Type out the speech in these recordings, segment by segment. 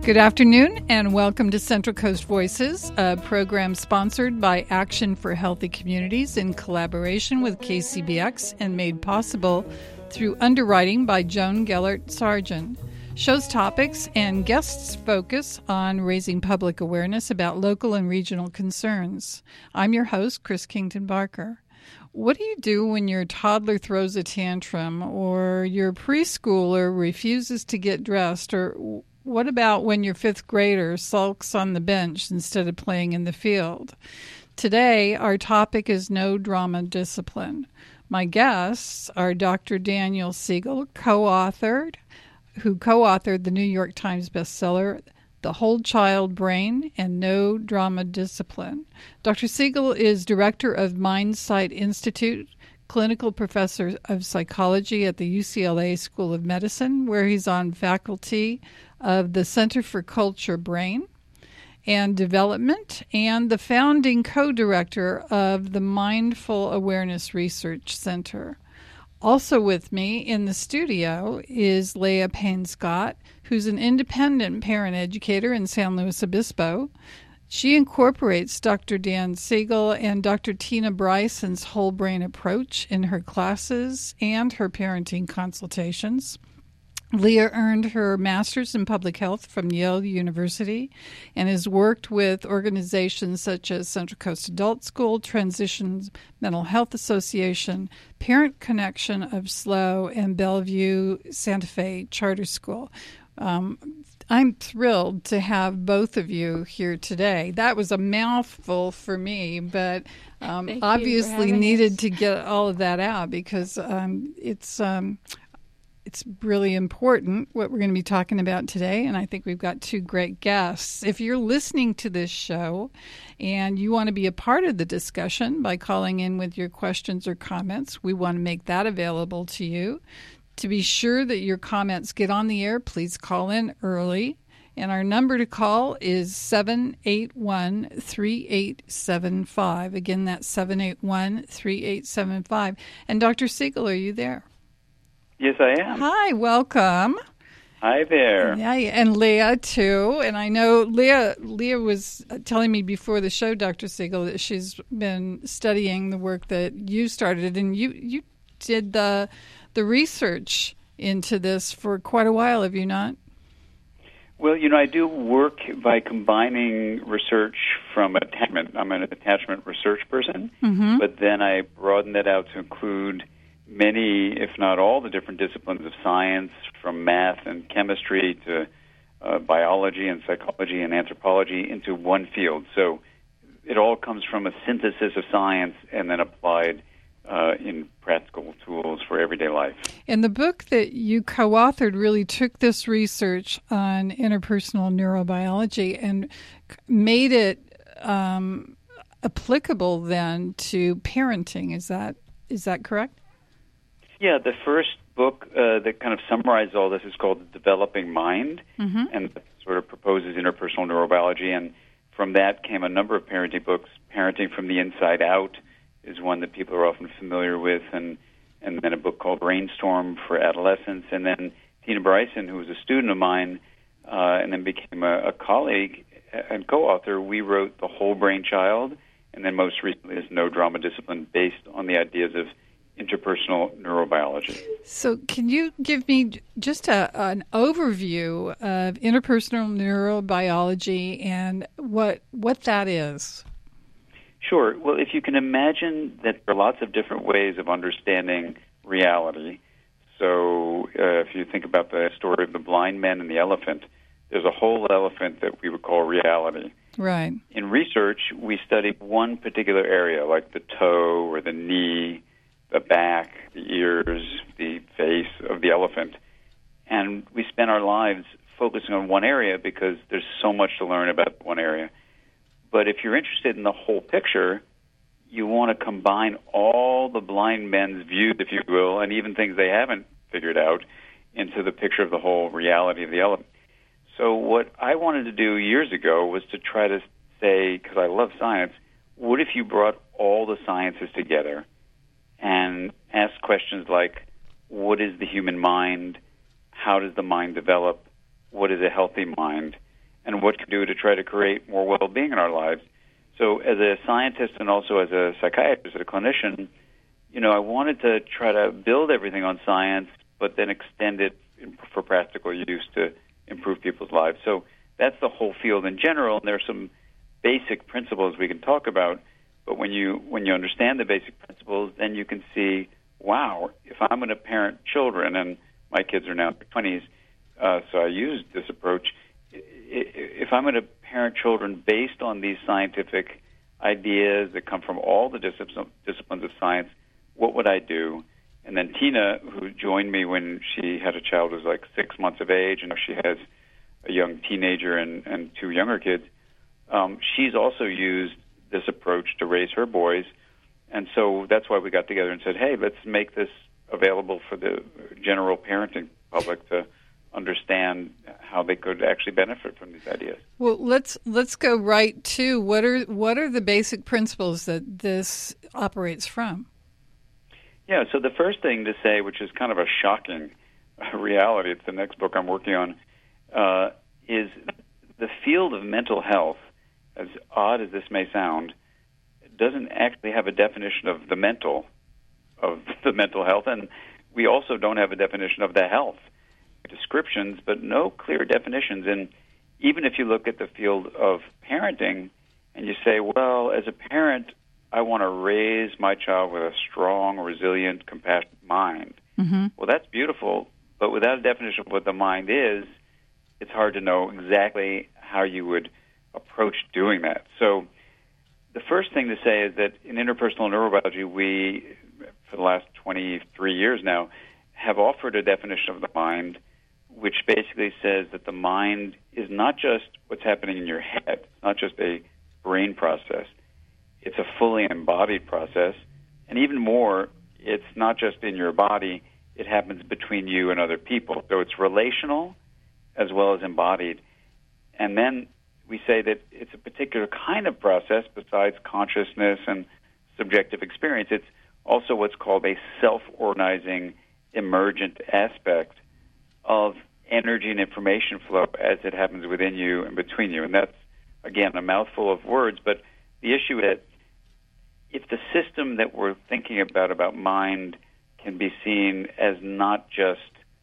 Good afternoon and welcome to Central Coast Voices, a program sponsored by Action for Healthy Communities in collaboration with KCBX and made possible through underwriting by Joan Gellert Sargent. Show's topics and guests focus on raising public awareness about local and regional concerns. I'm your host, Chris Kington Barker. What do you do when your toddler throws a tantrum or your preschooler refuses to get dressed, or what about when your fifth grader sulks on the bench instead of playing in the field? Today, our topic is no drama discipline. My guests are Dr. Daniel Siegel, who co-authored the New York Times bestseller, The Whole Child Brain and No Drama Discipline. Dr. Siegel is director of Mindsight Institute, clinical professor of psychology at the UCLA School of Medicine, where he's on faculty of the Center for Culture, Brain, and Development, and the founding co-director of the Mindful Awareness Research Center. Also with me in the studio is Leah Payne-Scott, who's an independent parent educator in San Luis Obispo. She incorporates Dr. Dan Siegel and Dr. Tina Bryson's whole brain approach in her classes and her parenting consultations. Leah earned her master's in public health from Yale University and has worked with organizations such as Central Coast Adult School, Transitions Mental Health Association, Parent Connection of SLO, and Bellevue Santa Fe Charter School. I'm thrilled to have both of you here today. That was a mouthful for me, but obviously needed to get all of that out because it's really important what we're going to be talking about today, and I think we've got two great guests. If you're listening to this show and you want to be a part of the discussion by calling in with your questions or comments, we want to make that available to you. To be sure that your comments get on the air, please call in early. And our number to call is 781-3875. Again, that's 781-3875. And Dr. Siegel, are you there? Yes, I am. Hi, welcome. Hi there. Yeah, and Leah, too. And I know Leah was telling me before the show, Dr. Siegel, that she's been studying the work that you started. And you did the research into this for quite a while, have you not? Well, I do work by combining research from attachment. I'm an attachment research person, but then I broaden that out to include many, if not all, the different disciplines of science, from math and chemistry to biology and psychology and anthropology into one field. So it all comes from a synthesis of science and then applied in practical tools for everyday life. And the book that you co-authored really took this research on interpersonal neurobiology and made it applicable then to parenting. Is that correct? Yeah, the first book that kind of summarized all this is called The Developing Mind, and it sort of proposes interpersonal neurobiology. And from that came a number of parenting books. Parenting from the Inside Out is one that people are often familiar with, and then a book called Brainstorm for adolescents. And then Tina Bryson, who was a student of mine and then became a colleague and co-author, we wrote The Whole Brain Child, and then most recently is No Drama Discipline, based on the ideas of interpersonal neurobiology. So can you give me just an overview of interpersonal neurobiology and what that is? Sure. Well, if you can imagine that there are lots of different ways of understanding reality. So if you think about the story of the blind man and the elephant, there's a whole elephant that we would call reality. Right. In research, we study one particular area, like the toe or the knee, the back, the ears, the face of the elephant. And we spend our lives focusing on one area because there's so much to learn about one area. But if you're interested in the whole picture, you want to combine all the blind men's views, if you will, and even things they haven't figured out, into the picture of the whole reality of the elephant. So what I wanted to do years ago was to try to say, because I love science, what if you brought all the sciences together and asked questions like, what is the human mind? How does the mind develop? What is a healthy mind? and what can we do to try to create more well-being in our lives. So as a scientist and also as a psychiatrist, as a clinician, I wanted to try to build everything on science, but then extend it for practical use to improve people's lives. So that's the whole field in general, and there are some basic principles we can talk about. But when you understand the basic principles, then you can see, wow, if I'm going to parent children, and my kids are now in their 20s, so I used this approach. If I'm going to parent children based on these scientific ideas that come from all the disciplines of science, what would I do? And then Tina, who joined me when she had a child who was like 6 months of age, and she has a young teenager and two younger kids, she's also used this approach to raise her boys. And so that's why we got together and said, hey, let's make this available for the general parenting public to understand how they could actually benefit from these ideas. Well, let's go right to what are the basic principles that this operates from? Yeah, so the first thing to say, which is kind of a shocking reality, it's the next book I'm working on, is the field of mental health, as odd as this may sound, doesn't actually have a definition of the mental health, and we also don't have a definition of the health. Descriptions, but no clear definitions. And even if you look at the field of parenting and you say, well, as a parent, I want to raise my child with a strong, resilient, compassionate mind. Mm-hmm. Well, that's beautiful, but without a definition of what the mind is, it's hard to know exactly how you would approach doing that. So the first thing to say is that in interpersonal neurobiology, we, for the last 23 years now, have offered a definition of the mind which basically says that the mind is not just what's happening in your head, it's not just a brain process, it's a fully embodied process, and even more, it's not just in your body, it happens between you and other people. So it's relational as well as embodied. And then we say that it's a particular kind of process besides consciousness and subjective experience. It's also what's called a self-organizing emergent aspect of energy and information flow as it happens within you and between you. And that's, again, a mouthful of words, but the issue is if the system that we're thinking about mind can be seen as not just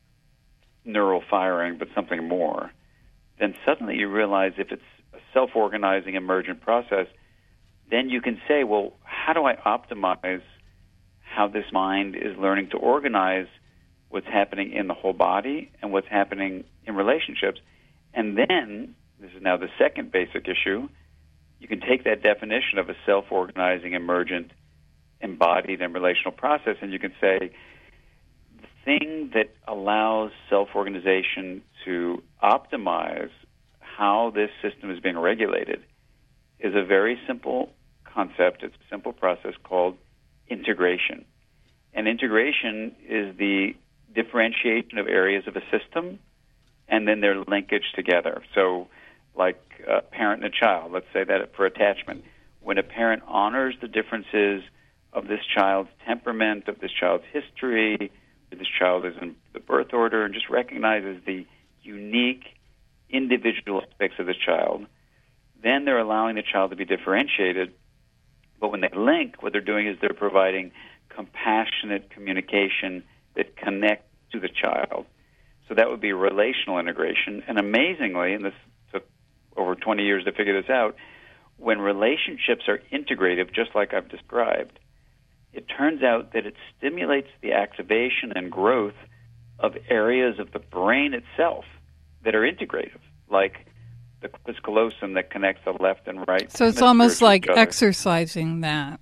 neural firing, but something more, then suddenly you realize if it's a self-organizing emergent process, then you can say, well, how do I optimize how this mind is learning to organize what's happening in the whole body and what's happening in relationships? And then, this is now the second basic issue, you can take that definition of a self-organizing, emergent, embodied, and relational process, and you can say the thing that allows self-organization to optimize how this system is being regulated is a very simple concept. It's a simple process called integration. And integration is the differentiation of areas of a system and then their linkage together. So like a parent and a child, let's say that for attachment. When a parent honors the differences of this child's temperament, of this child's history, this child is in the birth order, and just recognizes the unique individual aspects of this child, then they're allowing the child to be differentiated. But when they link, what they're doing is they're providing compassionate communication that connects to the child. So that would be relational integration. And amazingly, and this took over 20 years to figure this out, when relationships are integrative, just like I've described, it turns out that it stimulates the activation and growth of areas of the brain itself that are integrative, like the corpus callosum that connects the left and right. So it's almost like exercising that.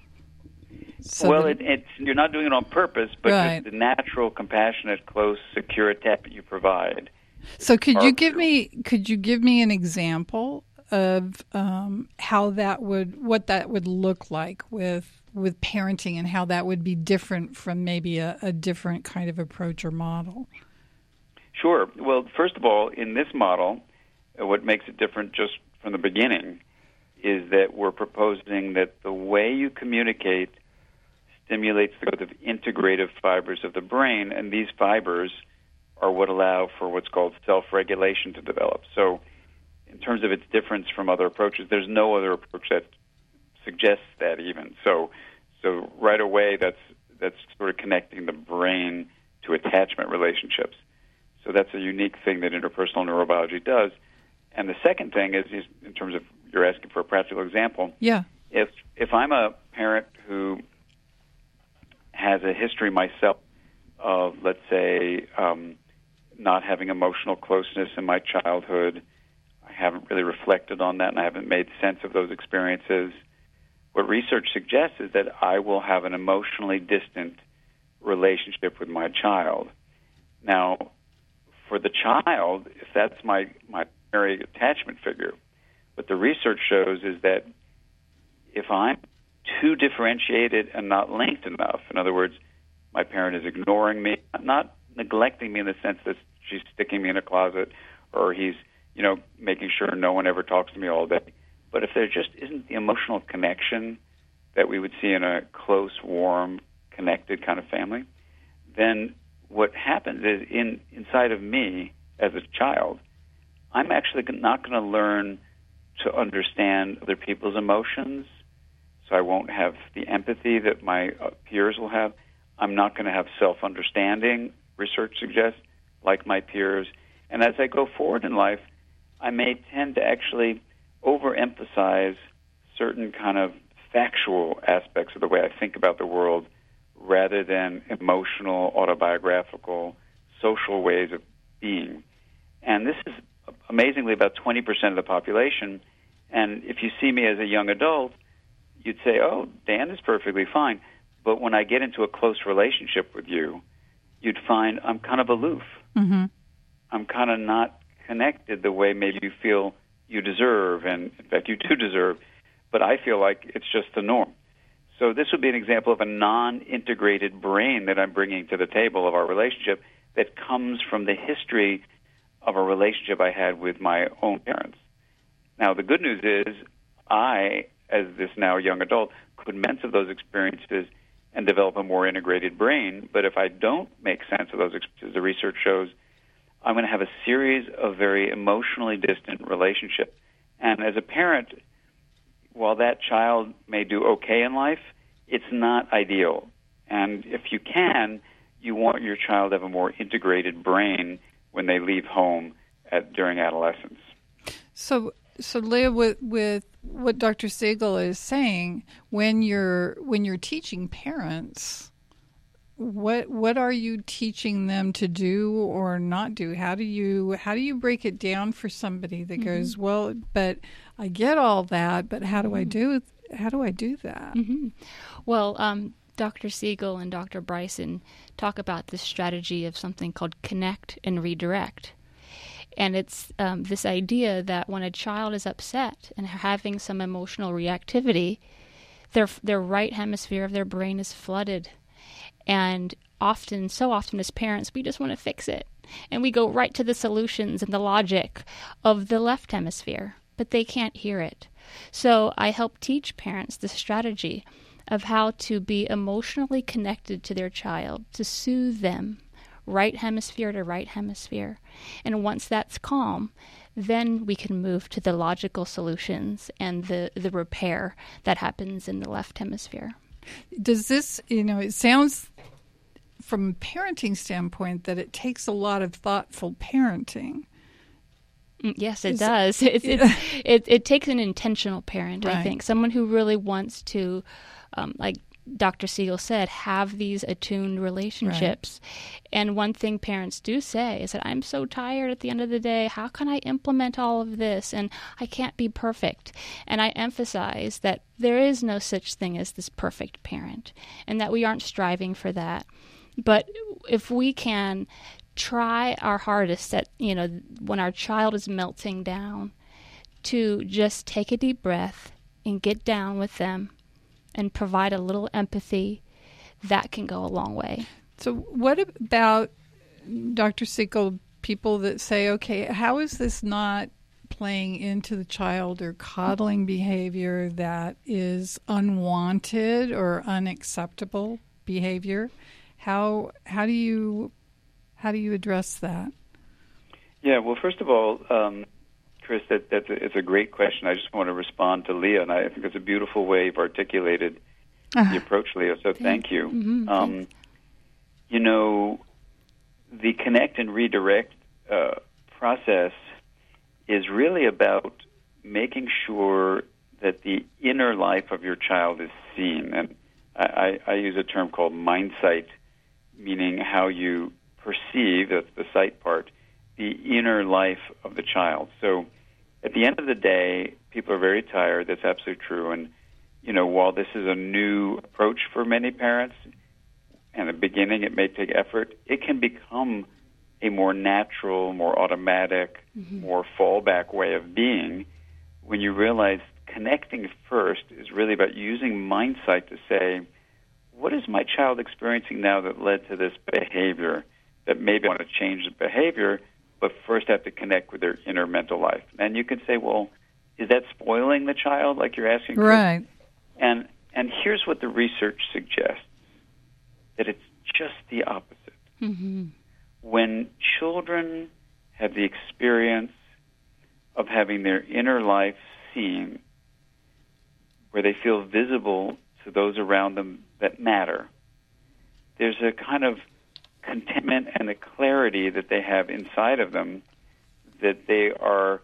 So well, you're not doing it on purpose, but right. The natural, compassionate, close, secure attachment you provide. So could you give me an example of what that would look like with parenting, and how that would be different from maybe a different kind of approach or model? Sure. Well, first of all, in this model, what makes it different just from the beginning is that we're proposing that the way you communicate stimulates the growth of integrative fibers of the brain, and these fibers are what allow for what's called self-regulation to develop. So in terms of its difference from other approaches, there's no other approach that suggests that even. So right away, that's sort of connecting the brain to attachment relationships. So that's a unique thing that interpersonal neurobiology does. And the second thing is in terms of you're asking for a practical example. Yeah. If I'm a parent who has a history myself of, let's say, not having emotional closeness in my childhood, I haven't really reflected on that and I haven't made sense of those experiences. What research suggests is that I will have an emotionally distant relationship with my child. Now, for the child, if that's my primary attachment figure, what the research shows is that if I'm too differentiated and not linked enough, in other words, my parent is ignoring me, not neglecting me in the sense that she's sticking me in a closet or he's, making sure no one ever talks to me all day. But if there just isn't the emotional connection that we would see in a close, warm, connected kind of family, then what happens is inside of me as a child, I'm actually not going to learn to understand other people's emotions, so I won't have the empathy that my peers will have. I'm not going to have self-understanding, research suggests, like my peers. And as I go forward in life, I may tend to actually overemphasize certain kind of factual aspects of the way I think about the world rather than emotional, autobiographical, social ways of being. And this is amazingly about 20% of the population. And if you see me as a young adult, you'd say, oh, Dan is perfectly fine. But when I get into a close relationship with you, you'd find I'm kind of aloof. Mm-hmm. I'm kind of not connected the way maybe you feel you deserve, and in fact you do deserve, but I feel like it's just the norm. So this would be an example of a non-integrated brain that I'm bringing to the table of our relationship that comes from the history of a relationship I had with my own parents. Now, the good news is I, as this now young adult, could make sense of those experiences and develop a more integrated brain, but if I don't make sense of those experiences, the research shows I'm going to have a series of very emotionally distant relationships. And as a parent, while that child may do okay in life, it's not ideal. And if you can, you want your child to have a more integrated brain when they leave home during adolescence. So Leah, with what Dr. Siegel is saying, when you're teaching parents, what are you teaching them to do or not do? How do you break it down for somebody that goes, well, but I get all that, but how do I do that? Mm-hmm. Well, Dr. Siegel and Dr. Bryson talk about this strategy of something called connect and redirect. And it's this idea that when a child is upset and having some emotional reactivity, their right hemisphere of their brain is flooded. And so often as parents, we just want to fix it. And we go right to the solutions and the logic of the left hemisphere, but they can't hear it. So I help teach parents the strategy of how to be emotionally connected to their child, to soothe them, right hemisphere to right hemisphere. And once that's calm, then we can move to the logical solutions and the repair that happens in the left hemisphere. Does this, it sounds from a parenting standpoint that it takes a lot of thoughtful parenting. Yes, it does. It takes an intentional parent, right. I think. Someone who really wants to, like Dr. Siegel said, have these attuned relationships. Right. And one thing parents do say is that I'm so tired at the end of the day. How can I implement all of this? And I can't be perfect. And I emphasize that there is no such thing as this perfect parent and that we aren't striving for that. But if we can try our hardest at, when our child is melting down, to just take a deep breath and get down with them and provide a little empathy, that can go a long way. So what about, Dr. Siegel, people that say, okay, how is this not playing into the child or coddling behavior that is unwanted or unacceptable behavior? How do you address that? Yeah, well, first of all, Chris, it's a great question. I just want to respond to Leah, and I think it's a beautiful way you've articulated the approach, Leah, so thank you. Mm-hmm. You know, the connect and redirect process is really about making sure that the inner life of your child is seen. And I use a term called mind sight, meaning how you perceive, that's the sight part, the inner life of the child. So at the end of the day, people are very tired. That's absolutely true. And, you know, while this is a new approach for many parents, and at the beginning it may take effort, it can become a more natural, more automatic, more fallback way of being when you realize connecting first is really about using mind sight to say, what is my child experiencing now that led to this behavior, that maybe I want to change the behavior, but first have to connect with their inner mental life. And you can say, well, is that spoiling the child, like you're asking? Right. And here's what the research suggests, that it's just the opposite. Mm-hmm. When children have the experience of having their inner life seen, where they feel visible to those around them that matter, there's a kind of contentment and a clarity that they have inside of them, that they are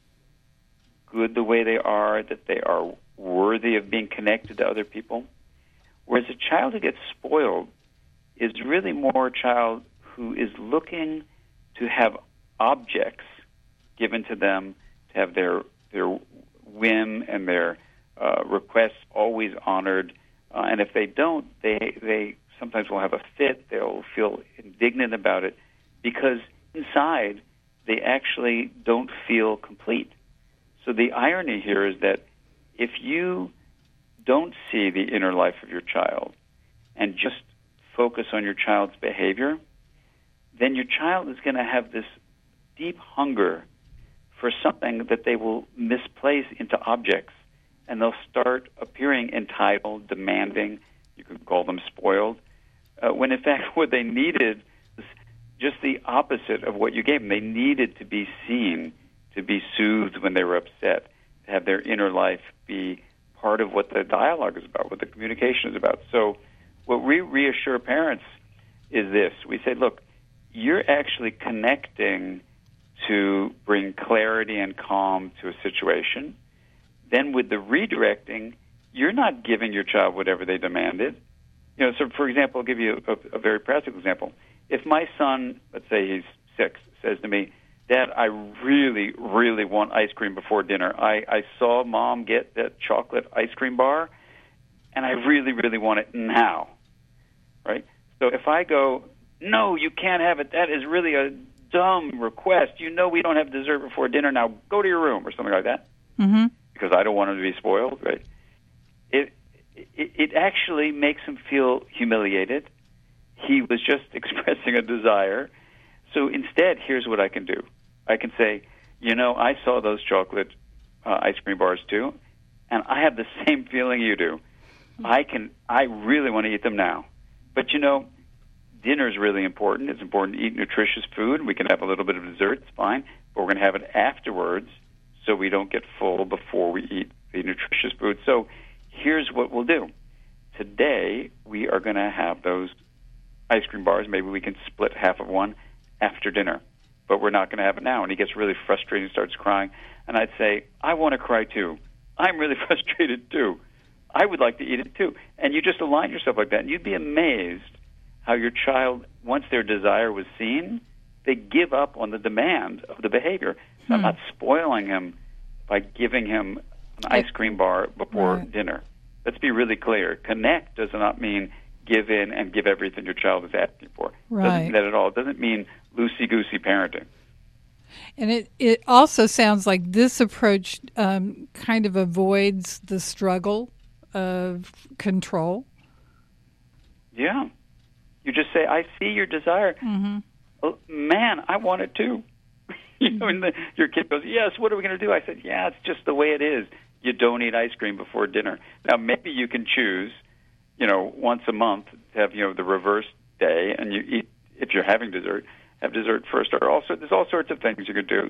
good the way they are, that they are worthy of being connected to other people. Whereas a child who gets spoiled is really more a child who is looking to have objects given to them, to have their whim and their requests always honored. And if they don't, they sometimes will have a fit. They'll feel indignant about it because inside they actually don't feel complete. So the irony here is that if you don't see the inner life of your child and just focus on your child's behavior, then your child is going to have this deep hunger for something that they will misplace into objects, and they'll start appearing entitled, demanding. You could call them spoiled, when in fact what they needed was just the opposite of what you gave them. They needed to be seen, to be soothed when they were upset, to have their inner life be part of what the dialogue is about, what the communication is about. So what we reassure parents is this. We say, look, you're actually connecting to bring clarity and calm to a situation. Then with the redirecting, you're not giving your child whatever they demanded. You know, so for example, I'll give you a very practical example. If my son, let's say he's 6, says to me, Dad, I really, really want ice cream before dinner. I saw Mom get that chocolate ice cream bar, and I really, really want it now, right? So if I go, no, you can't have it, that is really a dumb request. You know we don't have dessert before dinner. Now go to your room, or something like that, because I don't want him to be spoiled, right? It actually makes him feel humiliated. He was just expressing a desire. So instead, here's what I can do. I can say, you know, I saw those chocolate ice cream bars too, and I have the same feeling you do. I really want to eat them now. But, you know, dinner is really important. It's important to eat nutritious food. We can have a little bit of dessert. It's fine. But we're going to have it afterwards so we don't get full before we eat the nutritious food. So here's what we'll do. Today, we are going to have those ice cream bars. Maybe we can split half of one after dinner. But we're not going to have it now. And he gets really frustrated and starts crying. And I'd say, I want to cry too. I'm really frustrated too. I would like to eat it too. And you just align yourself like that. And you'd be amazed how your child, once their desire was seen, they give up on the demand of the behavior. So I'm not spoiling him by giving him an ice cream bar before dinner. Let's be really clear. Connect does not mean give in and give everything your child is asking for. Right. Doesn't mean that at all. It doesn't mean loosey-goosey parenting. And it also sounds like this approach kind of avoids the struggle of control. Yeah. You just say, I see your desire. Oh, man, I want it too. You know, and your kid goes, yes, what are we going to do? I said, yeah, it's just the way it is. You don't eat ice cream before dinner. Now, maybe you can choose, you know, once a month to have, you know, the reverse day, and you eat, if you're having dessert, have dessert first. Or also, there's all sorts of things you could do.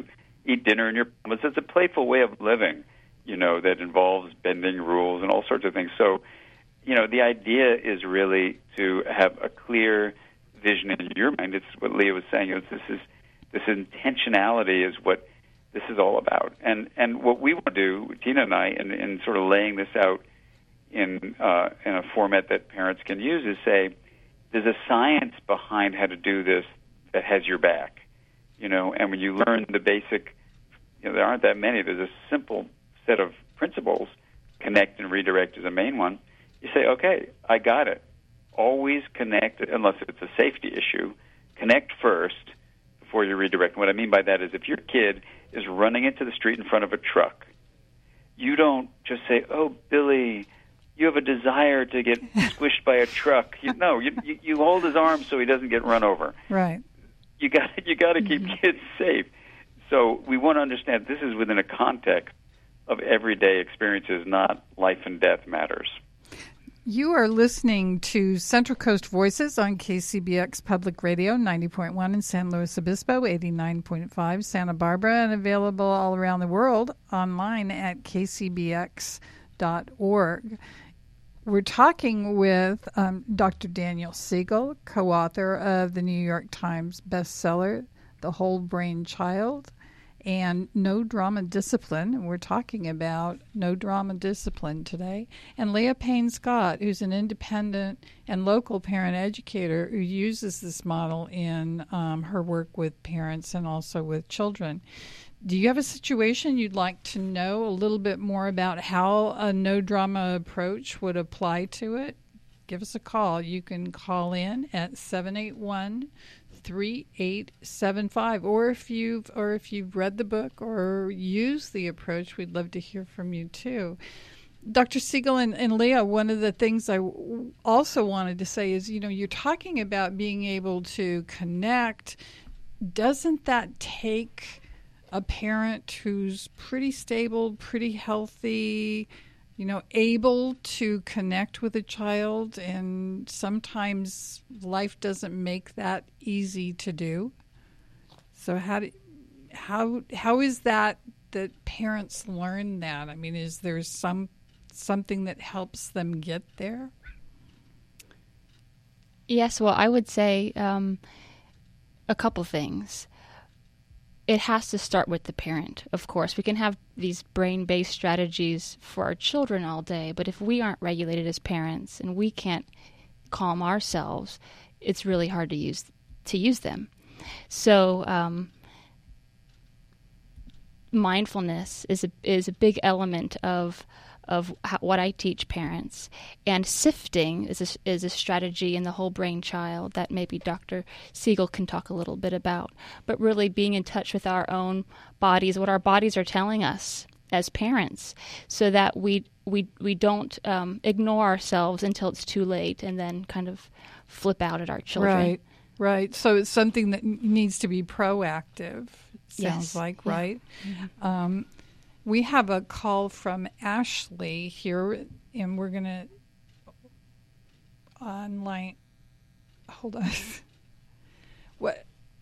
eat dinner in your pajamas. It's a playful way of living, that involves bending rules and all sorts of things. So, the idea is really to have a clear vision in your mind. It's what Leah was saying. This intentionality is what this is all about. And what we want to do, Tina and I, in sort of laying this out in a format that parents can use, is say there's a science behind how to do this that has your back. And when you learn the basic, there aren't that many. There's a simple set of principles. Connect and redirect is a main one. You say, okay, I got it. Always connect, unless it's a safety issue. Connect first before you redirect. And what I mean by that is if your kid is running into the street in front of a truck, you don't just say, oh, Billy, you have a desire to get squished by a truck. You hold his arm so he doesn't get run over. Right. You got to keep kids safe. So we want to understand this is within a context of everyday experiences, not life and death matters. You are listening to Central Coast Voices on KCBX Public Radio, 90.1 in San Luis Obispo, 89.5 Santa Barbara, and available all around the world online at kcbx.org. We're talking with Dr. Daniel Siegel, co-author of the New York Times bestseller, The Whole Brain Child, and No Drama Discipline. We're talking about No Drama Discipline today. And Leah Payne Scott, who's an independent and local parent educator who uses this model in her work with parents and also with children. Do you have a situation you'd like to know a little bit more about how a no drama approach would apply to it? Give us a call. You can call in at 781-3875, or if you've read the book or used the approach, we'd love to hear from you too. Dr. Siegel and Leah, one of the things I also wanted to say is, you're talking about being able to connect. Doesn't that take a parent who's pretty stable, pretty healthy, able to connect with a child, and sometimes life doesn't make that easy to do? So how is that parents learn that? I mean, is there something that helps them get there? Yes, well, I would say a couple things. It has to start with the parent, of course. We can have these brain-based strategies for our children all day, but if we aren't regulated as parents and we can't calm ourselves, it's really hard to use them. So mindfulness is a big element of what I teach parents, and sifting is a strategy in the Whole Brain Child that maybe Dr. Siegel can talk a little bit about. But really being in touch with our own bodies, what our bodies are telling us as parents, so that we don't ignore ourselves until it's too late and then kind of flip out at our children. Right. So it's something that needs to be proactive. Sounds yes. like, right? Yeah. Mm-hmm. We have a call from Ashley here, and we're going to online. Hold on. What?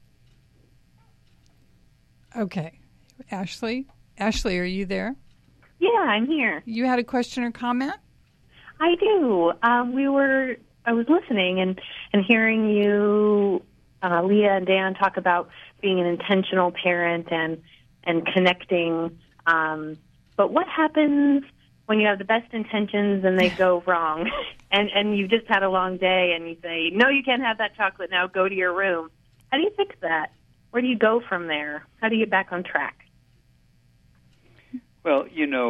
Okay. Ashley, are you there? Yeah, I'm here. You had a question or comment? I do. I was listening and hearing you, Leah and Dan, talk about being an intentional parent and connecting. But what happens when you have the best intentions and they go wrong, and you've just had a long day, and you say, no, you can't have that chocolate now, go to your room? How do you fix that? Where do you go from there? How do you get back on track? Well,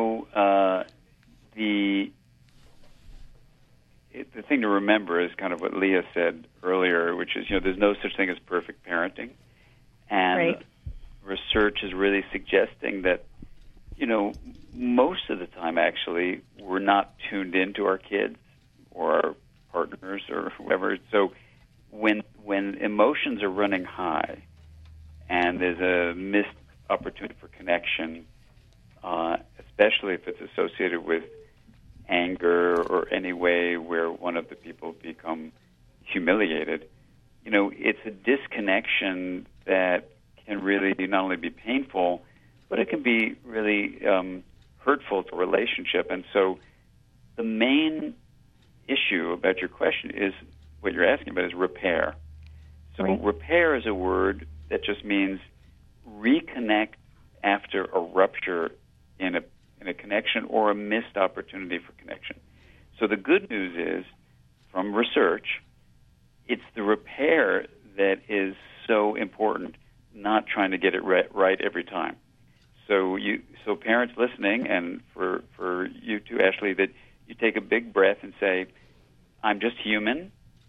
the thing to remember is kind of what Leah said earlier, which is, there's no such thing as perfect parenting. And right. Research is really suggesting that, most of the time, actually, we're not tuned into our kids or our partners or whoever. So when emotions are running high and there's a missed opportunity for connection, especially if it's associated with anger or any way where one of the people become humiliated, it's a disconnection that can really not only be painful, but it can be really hurtful to a relationship. And so the main issue about your question is, what you're asking about is repair. So repair is a word that just means reconnect after a rupture in a connection or a missed opportunity for connection. So the good news is, from research, it's the repair that is so important, not trying to get it right every time. So parents listening, and for you too, Ashley, that you take a big breath and say, I'm just human.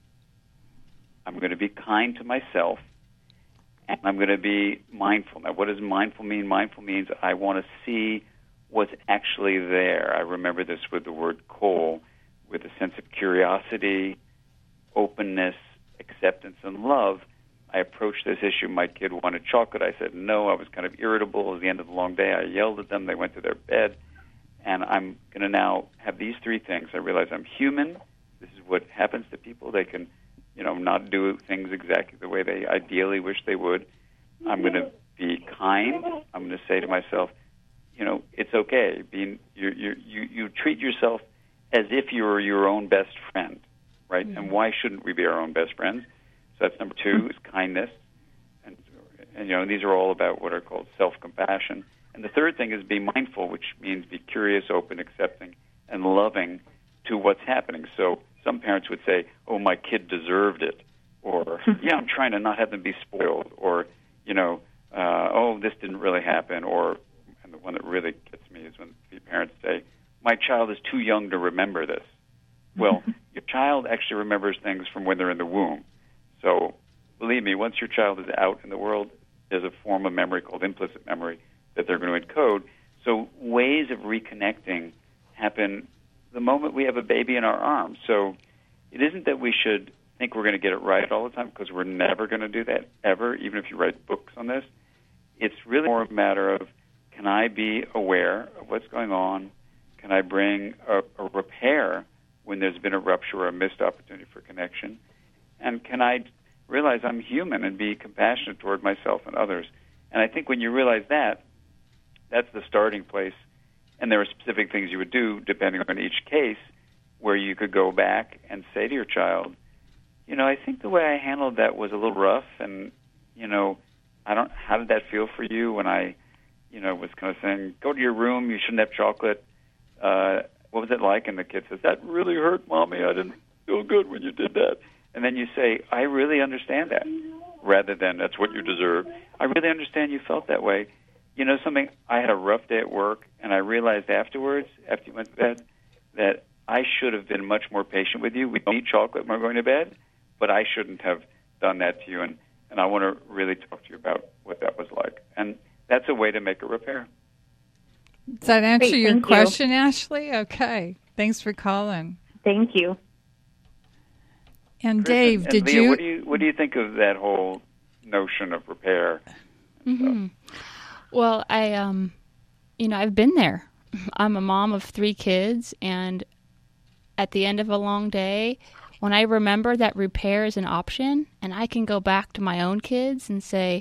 I'm going to be kind to myself, and I'm going to be mindful. Now, what does mindful mean? Mindful means I want to see what's actually there. I remember this with the word Cole, with a sense of curiosity, openness, acceptance, and love. I approached this issue. My kid wanted chocolate. I said no. I was kind of irritable. It was the end of the long day. I yelled at them. They went to their bed. And I'm going to now have these three things. I realize I'm human. This is what happens to people. They can, not do things exactly the way they ideally wish they would. I'm going to be kind. I'm going to say to myself, it's okay. You treat yourself as if you were your own best friend, right? Mm-hmm. And why shouldn't we be our own best friends? So that's number two, is kindness. And these are all about what are called self-compassion. And the third thing is be mindful, which means be curious, open, accepting, and loving to what's happening. So some parents would say, oh, my kid deserved it. Or, yeah, I'm trying to not have them be spoiled. Or, oh, this didn't really happen. Or, and the one that really gets me is when the parents say, my child is too young to remember this. Well, your child actually remembers things from when they're in the womb. So believe me, once your child is out in the world, there's a form of memory called implicit memory that they're going to encode. So ways of reconnecting happen the moment we have a baby in our arms. So it isn't that we should think we're going to get it right all the time, because we're never going to do that, ever, even if you write books on this. It's really more a matter of, can I be aware of what's going on? Can I bring a repair when there's been a rupture or a missed opportunity for connection? And can I realize I'm human and be compassionate toward myself and others? And I think when you realize that, that's the starting place. And there are specific things you would do, depending on each case, where you could go back and say to your child, I think the way I handled that was a little rough, and, how did that feel for you when I, was kind of saying, go to your room, you shouldn't have chocolate. What was it like? And the kid says, that really hurt, Mommy. I didn't feel good when you did that. And then you say, I really understand that, rather than that's what you deserve. I really understand you felt that way. Something, I had a rough day at work, and I realized afterwards, after you went to bed, that I should have been much more patient with you. We don't eat chocolate when we're going to bed, but I shouldn't have done that to you, and I want to really talk to you about what that was like. And that's a way to make a repair. Does that answer your question, Ashley? Okay. Thanks for calling. Thank you. And Dave, and did Leah, what do you think of that whole notion of repair? Mm-hmm. Well, I've been there. I'm a mom of 3 kids, and at the end of a long day, when I remember that repair is an option, and I can go back to my own kids and say,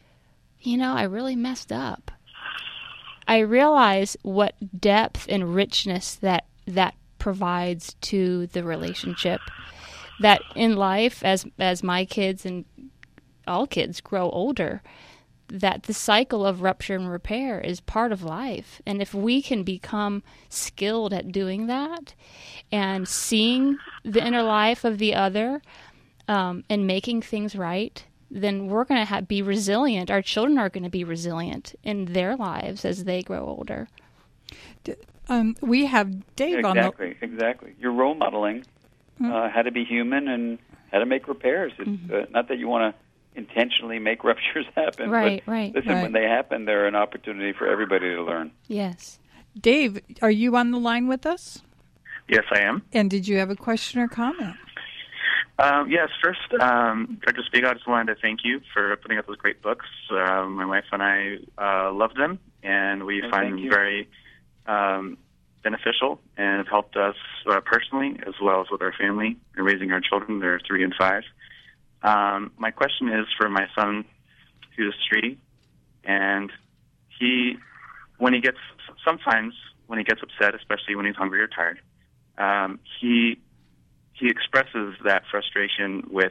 I really messed up, I realize what depth and richness that provides to the relationship. That in life, as my kids and all kids grow older, that the cycle of rupture and repair is part of life. And if we can become skilled at doing that and seeing the inner life of the other and making things right, then we're going to be resilient. Our children are going to be resilient in their lives as they grow older. We have Dave on the... Exactly. You're role modeling how to be human and how to make repairs. It's not that you want to intentionally make ruptures happen. Right. Listen, when they happen, they're an opportunity for everybody to learn. Yes. Dave, are you on the line with us? Yes, I am. And did you have a question or comment? Yes, first, Dr. Spiegel, I just wanted to thank you for putting out those great books. My wife and I love them, and we find them very beneficial and have helped us personally as well as with our family in raising our children. They're 3 and 5. My question is for my son, who's 3, and sometimes when he gets upset, especially when he's hungry or tired, he expresses that frustration with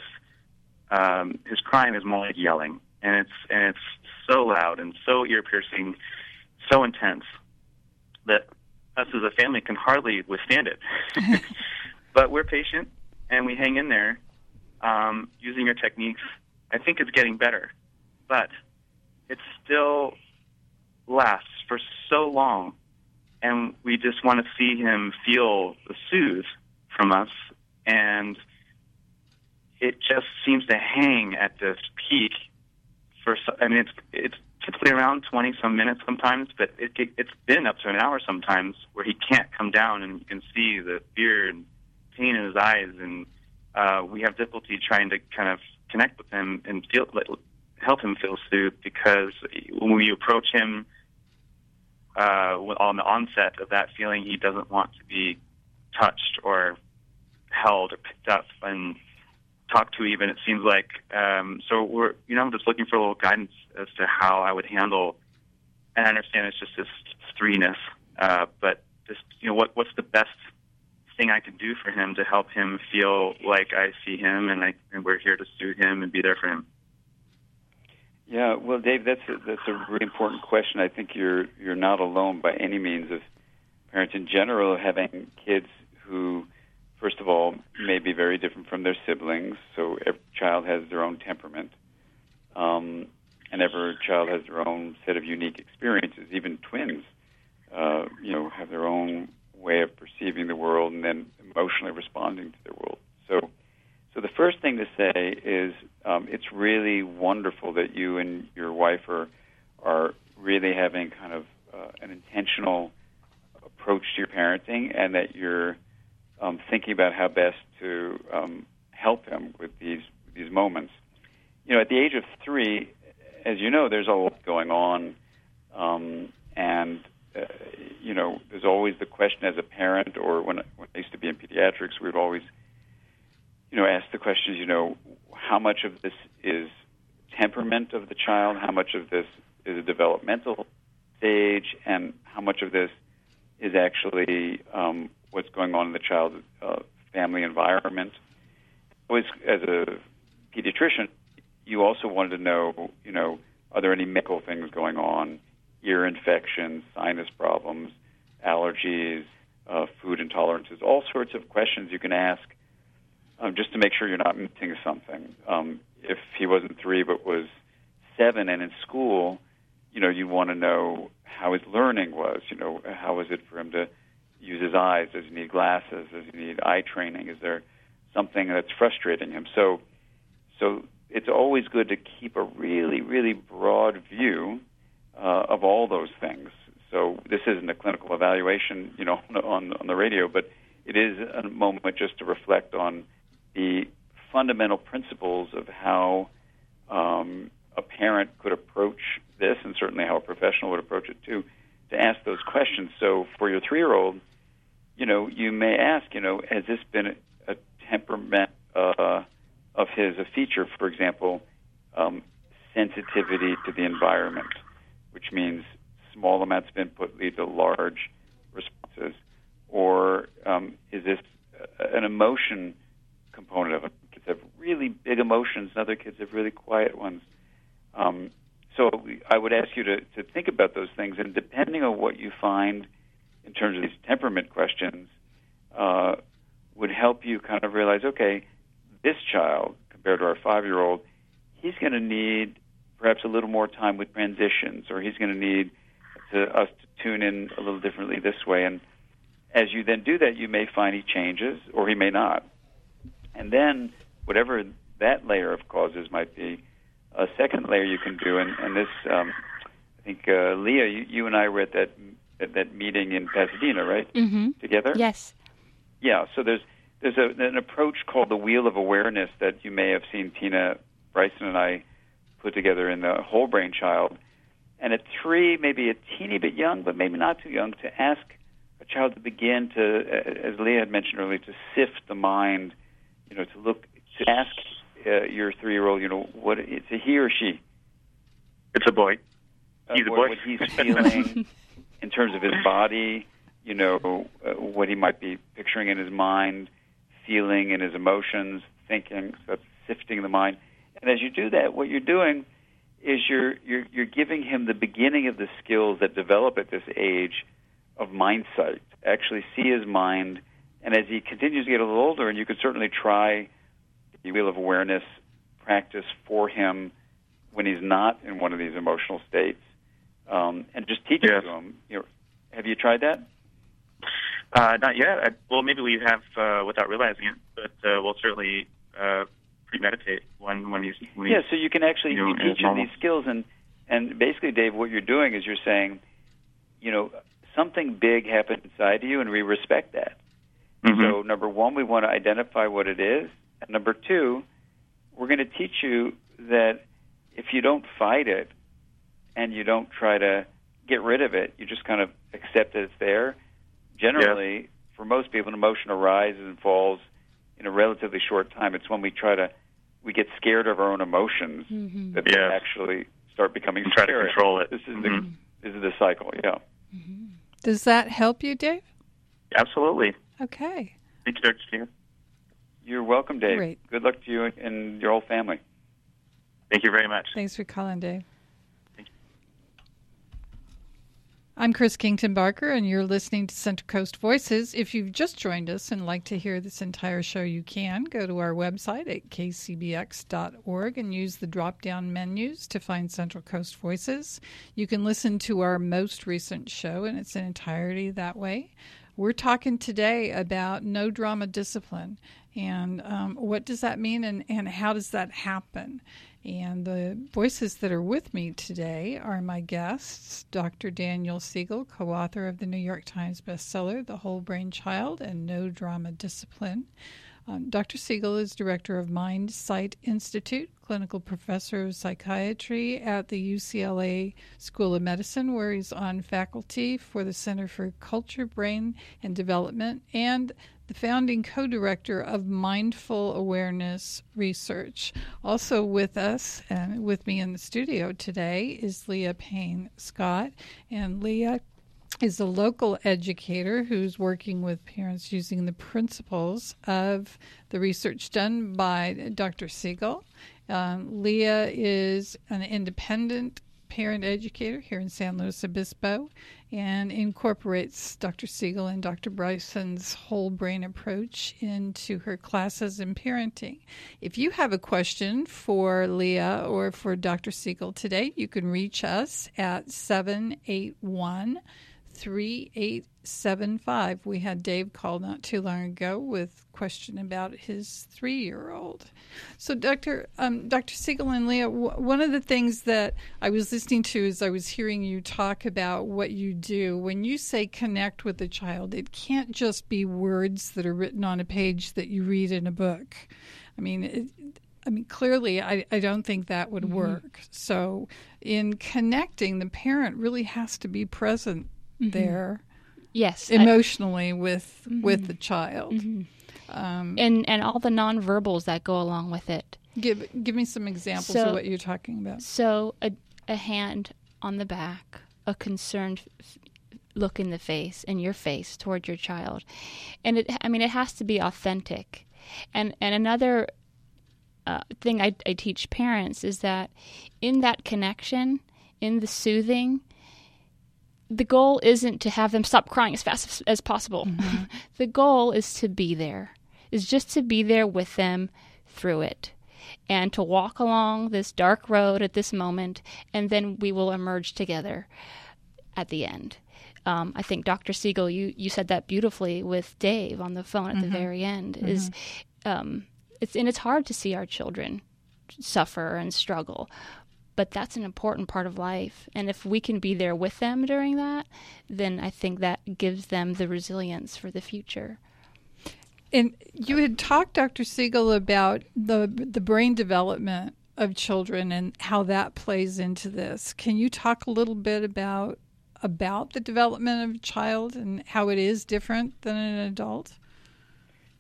his crying is more like yelling, and it's so loud and so ear piercing, so intense that us as a family can hardly withstand it. But we're patient and we hang in there using your techniques. I think it's getting better, but it still lasts for so long, and we just want to see him feel the soothe from us, and it just seems to hang at this peak it's typically around 20-some minutes sometimes, but it's been up to an hour sometimes where he can't come down, and you can see the fear and pain in his eyes, and we have difficulty trying to kind of connect with him and help him feel soothed, because when we approach him on the onset of that feeling, he doesn't want to be touched or held or picked up and talked to even, it seems like. So we're, just looking for a little guidance as to how I would handle, and I understand it's just this threeness, but just, what's the best thing I can do for him to help him feel like I see him and we're here to soothe him and be there for him. Yeah, well, Dave, that's a really important question. I think you're not alone by any means of parents in general having kids who, first of all, may be very different from their siblings. So every child has their own temperament, and every child has their own set of unique experiences. Even twins, have their own way of perceiving the world and then emotionally responding to their world. So the first thing to say is it's really wonderful that you and your wife are really having kind of an intentional approach to your parenting, and that you're thinking about how best to help him with these moments. At the age of 3, as you know, there's a lot going on, and there's always the question as a parent, or when I used to be in pediatrics, we would always ask the questions, how much of this is temperament of the child, how much of this is a developmental stage, and how much of this is actually what's going on in the child's family environment. Always, as a pediatrician, you also wanted to know, are there any medical things going on, ear infections, sinus problems, allergies, food intolerances, all sorts of questions you can ask just to make sure you're not missing something. If he wasn't 3 but was 7 and in school, you want to know how his learning was. How was it for him to use his eyes? Does he need glasses? Does he need eye training? Is there something that's frustrating him? So it's always good to keep a really, really broad view of all those things. So this isn't a clinical evaluation, on the radio, but it is a moment just to reflect on the fundamental principles of how a parent could approach this, and certainly how a professional would approach it too, to ask those questions. So for your 3-year-old, you may ask, has this been a temperament of his, a feature, for example, sensitivity to the environment, which means small amounts of input lead to large responses, or is this an emotion component of it? Kids have really big emotions, and other kids have really quiet ones. So I would ask you to think about those things, and depending on what you find in terms of these temperament questions, would help you kind of realize, okay, this child, compared to our 5-year-old, he's going to need perhaps a little more time with transitions, or he's going to need us to tune in a little differently this way. And as you then do that, you may find he changes, or he may not. And then whatever that layer of causes might be, a second layer you can do, and this, I think, Leah, you and I were at that meeting in Pasadena, right? Mm-hmm. Together? Yes. Yeah, so there's an approach called the Wheel of Awareness that you may have seen Tina Bryson and I put together in the Whole Brain Child. And at 3, maybe a teeny bit young, but maybe not too young, to ask a child to begin to, as Leah had mentioned earlier, to sift the mind, to ask your 3-year-old, what it's a he or she? It's a boy. or what he's feeling in terms of his body, what he might be picturing in his mind, feeling in his emotions, thinking, so that's sifting the mind. And as you do that, what you're doing is you're giving him the beginning of the skills that develop at this age of mind sight, actually see his mind. And as he continues to get a little older, and you could certainly try the wheel of awareness practice for him when he's not in one of these emotional states, and just teach it to him. Have you tried that? Not yet. Well, maybe we have without realizing it, but we'll certainly premeditate when he's so you can actually teach him these skills, and basically, Dave, what you're doing is you're saying, something big happened inside of you, and we respect that. Mm-hmm. So, number one, we want to identify what it is, and number two, we're going to teach you that if you don't fight it and you don't try to get rid of it, you just kind of accept that it's there. Generally, for most people, an emotion arises and falls in a relatively short time. It's when we get scared of our own emotions that we actually start becoming try to control it. This is the cycle. Yeah. Mm-hmm. Does that help you, Dave? Absolutely. Okay. Thank you, Dr. Steele. You're welcome, Dave. Great. Good luck to you and your whole family. Thank you very much. Thanks for calling, Dave. Thank you. I'm Chris Kington Barker, and you're listening to Central Coast Voices. If you've just joined us and like to hear this entire show, you can go to our website at kcbx.org and use the drop-down menus to find Central Coast Voices. You can listen to our most recent show in its entirety that way. We're talking today about no drama discipline, and what does that mean, and how does that happen? And the voices that are with me today are my guests, Dr. Daniel Siegel, co-author of the New York Times bestseller, The Whole Brain Child and No Drama Discipline. Dr. Siegel is director of Mind Sight Institute, clinical professor of psychiatry at the UCLA School of Medicine, where he's on faculty for the Center for Culture, Brain, and Development, and the founding co-director of Mindful Awareness Research. Also with us and with me in the studio today is Leah Payne Scott, and Leah is a local educator who's working with parents using the principles of the research done by Dr. Siegel. Leah is an independent parent educator here in San Luis Obispo and incorporates Dr. Siegel and Dr. Bryson's whole brain approach into her classes in parenting. If you have a question for Leah or for Dr. Siegel today, you can reach us at 781-3875. We had Dave call not too long ago with a question about his 3-year-old. So Dr. Siegel and Leah, one of the things that I was listening to as I was hearing you talk about what you do, when you say connect with the child, it can't just be words that are written on a page that you read in a book. I mean, clearly, I don't think that would work. So in connecting, the parent really has to be present there. Yes. Emotionally with the child. And all the nonverbals that go along with it. Give me some examples of what you're talking about. So a hand on the back, a concerned look in the face, in your face toward your child. And it has to be authentic. And another thing I teach parents is that in that connection, in the soothing, the goal isn't to have them stop crying as fast as possible. Mm-hmm. The goal is to be there, is just to be there with them through it and to walk along this dark road at this moment, and then we will emerge together at the end. I think, Dr. Siegel, you said that beautifully with Dave on the phone at the very end, is it's hard to see our children suffer and struggle, but that's an important part of life. And if we can be there with them during that, then I think that gives them the resilience for the future. And you had talked, Dr. Siegel, about the brain development of children and how that plays into this. Can you talk a little bit about the development of a child and how it is different than an adult?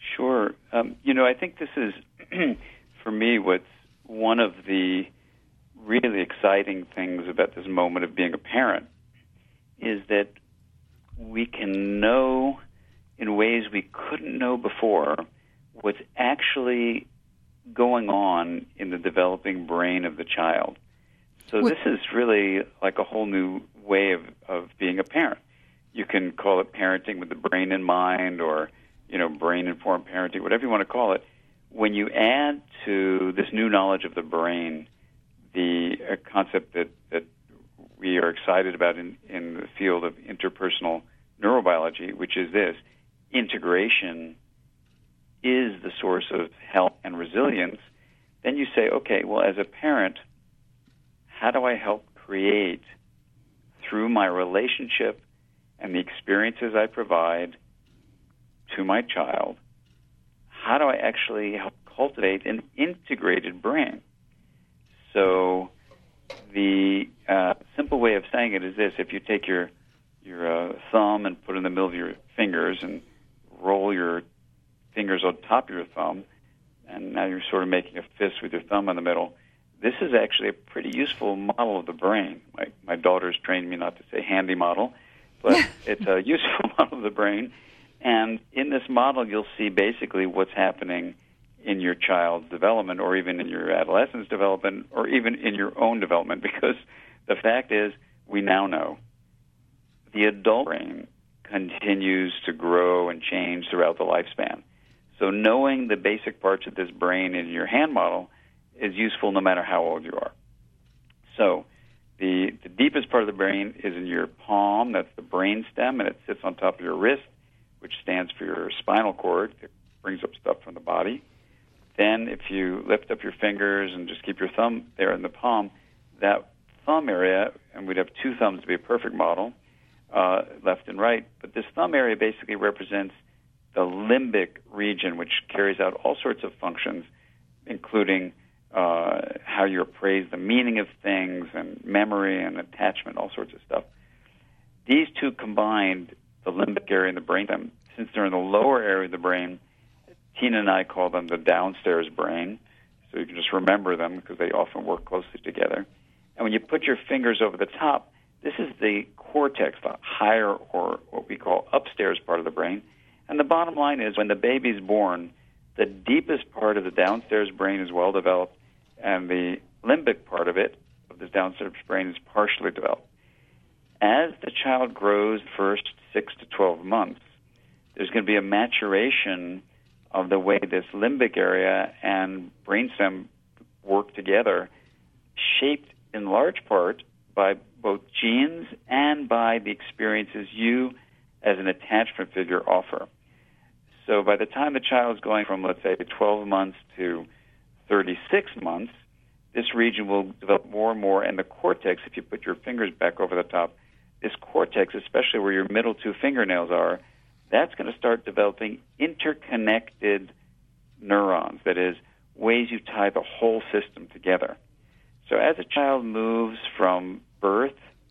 Sure. I think this is, for me, what's one of the really exciting things about this moment of being a parent is that we can know in ways we couldn't know before what's actually going on in the developing brain of the child. So this is really like a whole new way of being a parent. You can call it parenting with the brain in mind, or, brain-informed parenting, whatever you want to call it. When you add to this new knowledge of the brain the concept that we are excited about in the field of interpersonal neurobiology, which is this: integration is the source of health and resilience, then you say, okay, well, as a parent, how do I help create, through my relationship and the experiences I provide to my child, how do I actually help cultivate an integrated brain? So the simple way of saying it is this: if you take your thumb and put it in the middle of your fingers and roll your fingers on top of your thumb, and now you're sort of making a fist with your thumb in the middle, this is actually a pretty useful model of the brain. My daughter's trained me not to say handy model, but it's a useful model of the brain. And in this model, you'll see basically what's happening in your child's development, or even in your adolescent's development, or even in your own development, because the fact is, we now know the adult brain continues to grow and change throughout the lifespan. So knowing the basic parts of this brain in your hand model is useful no matter how old you are. So the deepest part of the brain is in your palm. That's the brain stem, and it sits on top of your wrist, which stands for your spinal cord. It brings up stuff from the body. Then if you lift up your fingers and just keep your thumb there in the palm, that thumb area, and we'd have two thumbs to be a perfect model, left and right, but this thumb area basically represents the limbic region, which carries out all sorts of functions, including how you appraise the meaning of things and memory and attachment, all sorts of stuff. These two combined, the limbic area and the brain stem, since they're in the lower area of the brain, Tina and I call them the downstairs brain, so you can just remember them because they often work closely together. And when you put your fingers over the top, this is the cortex, the higher, or what we call upstairs part of the brain. And the bottom line is, when the baby's born, the deepest part of the downstairs brain is well developed, and the limbic part of it, of this downstairs brain, is partially developed. As the child grows first 6 to 12 months, there's going to be a maturation of the way this limbic area and brainstem work together, shaped in large part by both genes and by the experiences you as an attachment figure offer. So by the time the child is going from, let's say, 12 months to 36 months, this region will develop more and more, and the cortex, if you put your fingers back over the top, this cortex, especially where your middle two fingernails are, that's going to start developing interconnected neurons, that is, ways you tie the whole system together. So as a child moves from birth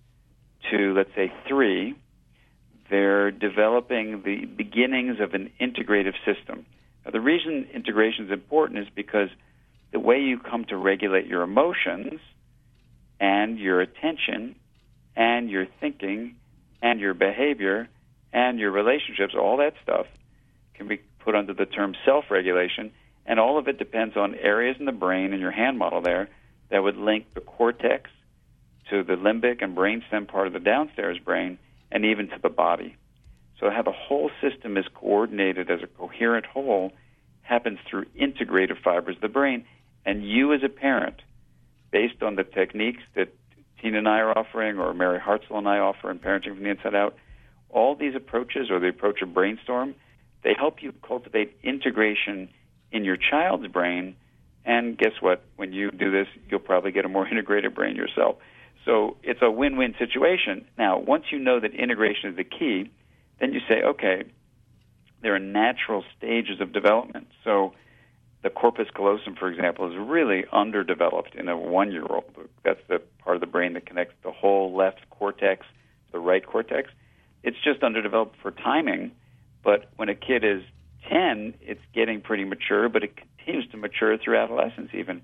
to, let's say, 3, they're developing the beginnings of an integrative system. Now, the reason integration is important is because the way you come to regulate your emotions and your attention and your thinking and your behavior and your relationships, all that stuff can be put under the term self-regulation, and all of it depends on areas in the brain in your hand model there that would link the cortex to the limbic and brainstem part of the downstairs brain, and even to the body. So how the whole system is coordinated as a coherent whole happens through integrative fibers of the brain. And you as a parent, based on the techniques that Tina and I are offering, or Mary Hartzell and I offer in Parenting from the Inside Out, all these approaches, or the approach of Brainstorm, they help you cultivate integration in your child's brain. And guess what? When you do this, you'll probably get a more integrated brain yourself. So it's a win-win situation. Now, once you know that integration is the key, then you say, okay, there are natural stages of development. So the corpus callosum, for example, is really underdeveloped in a 1-year-old. That's the part of the brain that connects the whole left cortex to the right cortex. It's just underdeveloped for timing. But when a kid is 10, it's getting pretty mature, but it continues to mature through adolescence even.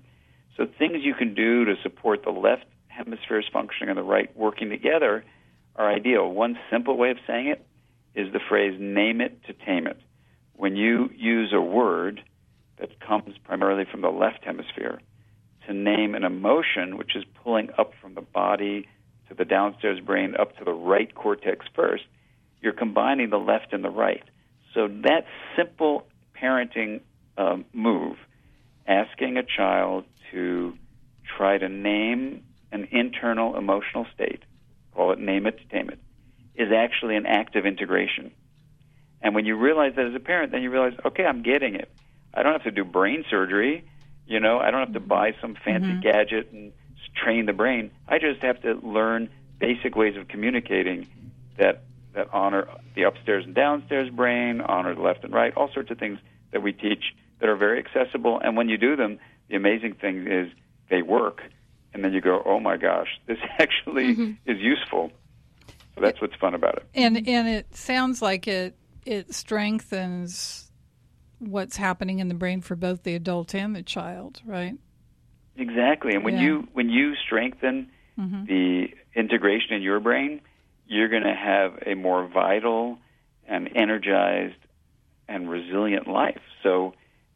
So things you can do to support the left hemisphere's functioning and the right working together are ideal. One simple way of saying it is the phrase, name it to tame it. When you use a word that comes primarily from the left hemisphere to name an emotion, which is pulling up from the body to the downstairs brain up to the right cortex first, you're combining the left and the right. So that simple parenting move, asking a child to try to name an internal emotional state, call it name it to tame it, is actually an act of integration. And when you realize that as a parent, then you realize, okay, I'm getting it. I don't have to do brain surgery. I don't have to buy some fancy gadget and train the brain. I just have to learn basic ways of communicating that honor the upstairs and downstairs brain, honor the left and right, all sorts of things that we teach that are very accessible. And when you do them, the amazing thing is they work. And then you go, oh, my gosh, this actually is useful. So that's what's fun about it. And it sounds like it strengthens what's happening in the brain for both the adult and the child, right? Exactly. And when you strengthen the integration in your brain, you're going to have a more vital and energized and resilient life. So,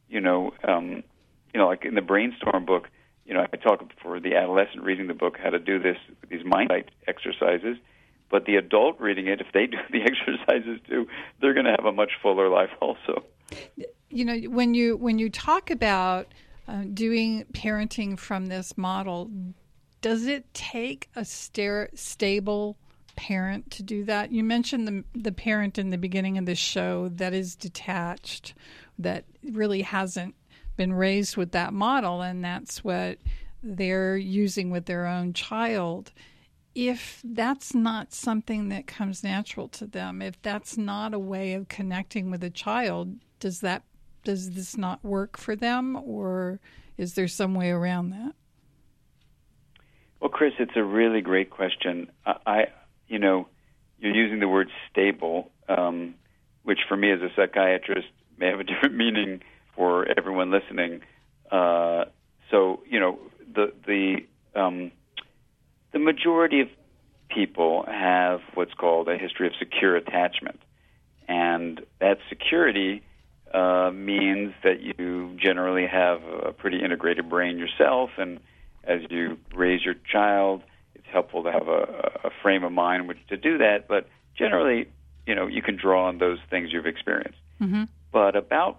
like in the Brainstorm book, I talk for the adolescent reading the book how to do this, these mind exercises. But the adult reading it, if they do the exercises too, they're going to have a much fuller life also. When you talk about doing parenting from this model, does it take a stable parent to do that? You mentioned the parent in the beginning of the show that is detached, that really hasn't been raised with that model, and that's what they're using with their own child. If that's not something that comes natural to them, if that's not a way of connecting with a child, does this not work for them, or is there some way around that? Well, Chris, it's a really great question. You're using the word stable, which for me as a psychiatrist may have a different meaning for everyone listening. The majority of people have what's called a history of secure attachment. And that security means that you generally have a pretty integrated brain yourself, and as you raise your child, it's helpful to have a frame of mind in which to do that. But generally, you can draw on those things you've experienced. Mm-hmm. But about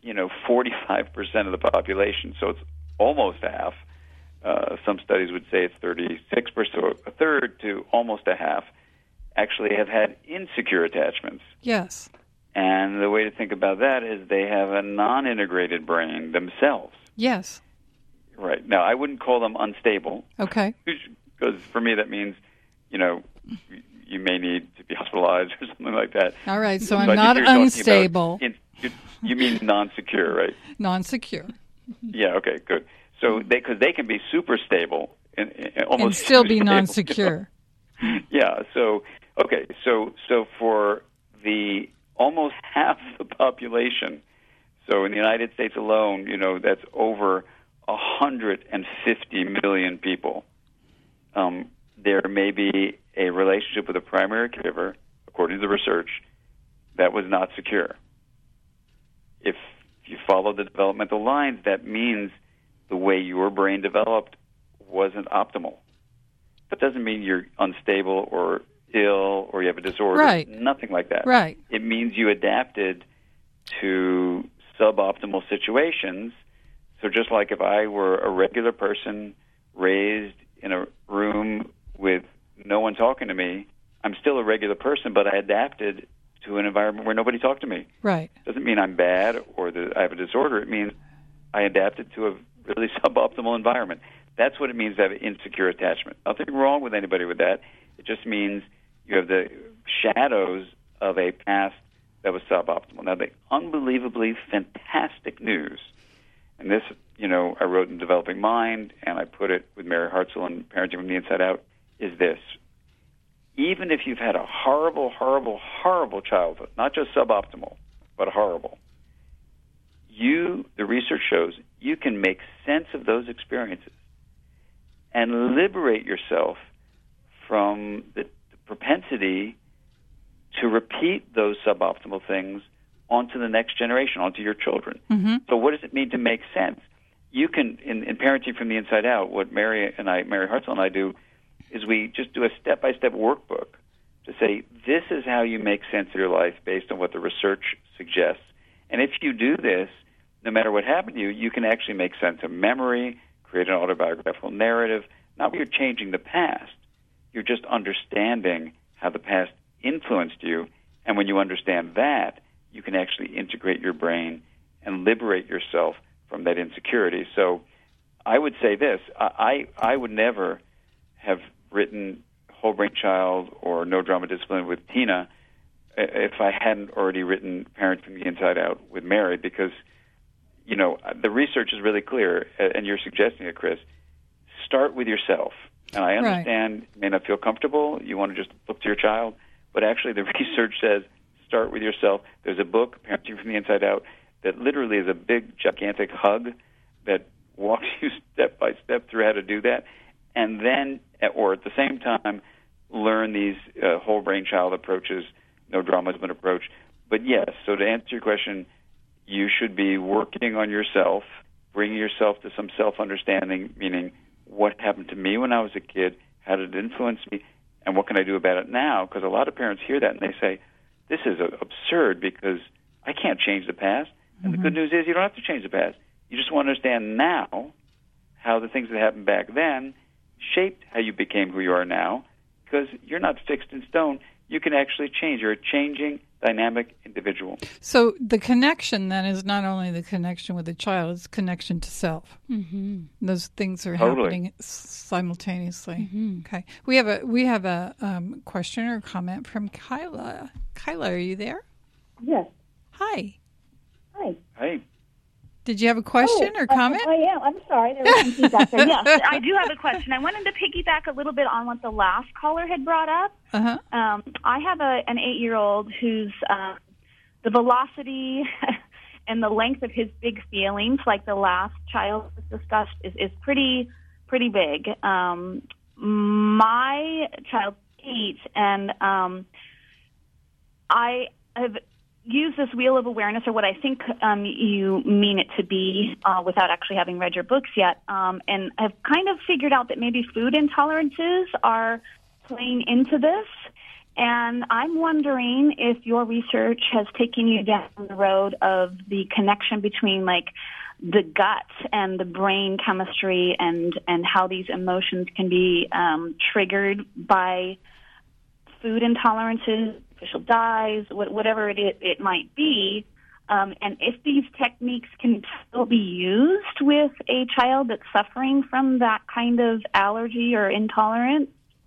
45% of the population, so it's almost half. Some studies would say it's 36%, so a third to almost a half, actually have had insecure attachments. Yes. And the way to think about that is they have a non-integrated brain themselves. Yes. Right. Now, I wouldn't call them unstable. Okay. Because for me that means, you may need to be hospitalized or something like that. All right, so I'm not unstable. You mean non-secure, right? Non-secure. Yeah, okay, good. So because they can be super stable and almost and still be non-secure. Yeah. So okay. So for the almost half the population, so in the United States alone, that's over 150 million people. There may be a relationship with a primary caregiver, according to the research, that was not secure. If you follow the developmental lines, that means the way your brain developed wasn't optimal. That doesn't mean you're unstable or ill or you have a disorder. Right. Nothing like that. Right. It means you adapted to suboptimal situations. So just like if I were a regular person raised in a room with no one talking to me, I'm still a regular person, but I adapted to an environment where nobody talked to me. Right. Doesn't mean I'm bad or that I have a disorder. It means I adapted to a really suboptimal environment. That's what it means to have insecure attachment. Nothing wrong with anybody with that. It just means you have the shadows of a past that was suboptimal. Now, the unbelievably fantastic news, and this, I wrote in Developing Mind, and I put it with Mary Hartzell in Parenting from the Inside Out, is this. Even if you've had a horrible, horrible, horrible childhood, not just suboptimal, but horrible, the research shows, you can make sense of those experiences and liberate yourself from the propensity to repeat those suboptimal things onto the next generation, onto your children. Mm-hmm. So what does it mean to make sense? You can, in Parenting from the Inside Out, what Mary Hartzell and I do is we just do a step-by-step workbook to say, this is how you make sense of your life based on what the research suggests. And if you do this, no matter what happened to you, you can actually make sense of memory, create an autobiographical narrative. Not that you're changing the past. You're just understanding how the past influenced you. And when you understand that, you can actually integrate your brain and liberate yourself from that insecurity. So I would say this. I would never have written Whole Brain Child or No Drama Discipline with Tina if I hadn't already written Parent from the Inside Out with Mary, because, you know, the research is really clear, and you're suggesting it, Chris. Start with yourself. And I understand you may not feel comfortable. You want to just look to your child. But actually the research says start with yourself. There's a book, Parenting from the Inside Out, that literally is a big, gigantic hug that walks you step by step through how to do that. And then, or at the same time, learn these whole brain child approaches, no drama discipline approach. But yes, so to answer your question, you should be working on yourself, bringing yourself to some self-understanding, meaning what happened to me when I was a kid, how did it influence me, and what can I do about it now? Because a lot of parents hear that and they say, this is absurd because I can't change the past. And the good news is you don't have to change the past. You just want to understand now how the things that happened back then shaped how you became who you are now, because you're not fixed in stone. You can actually change. You're a changing, dynamic individual. So the connection then is not only the connection with the child, it's connection to self. Mm-hmm. Those things are Totally. happening simultaneously. Mm-hmm. Okay. We have a question or comment from Kyla. Kyla, are you there? Yes. Hi. Hi. Hey. Did you have a question or comment? I am. I'm sorry. There was some feedback there. Yes, I do have a question. I wanted to piggyback a little bit on what the last caller had brought up. Uh-huh. I have an 8-year-old who's the velocity and the length of his big feelings, like the last child was discussed, is pretty big. My child's 8, and I have use this wheel of awareness, or what I think you mean it to be, without actually having read your books yet, and I've kind of figured out that maybe food intolerances are playing into this. And I'm wondering if your research has taken you down the road of the connection between, like, the gut and the brain chemistry, and how these emotions can be triggered by food intolerances, artificial dyes, whatever it might be, and if these techniques can still be used with a child that's suffering from that kind of allergy or intolerance.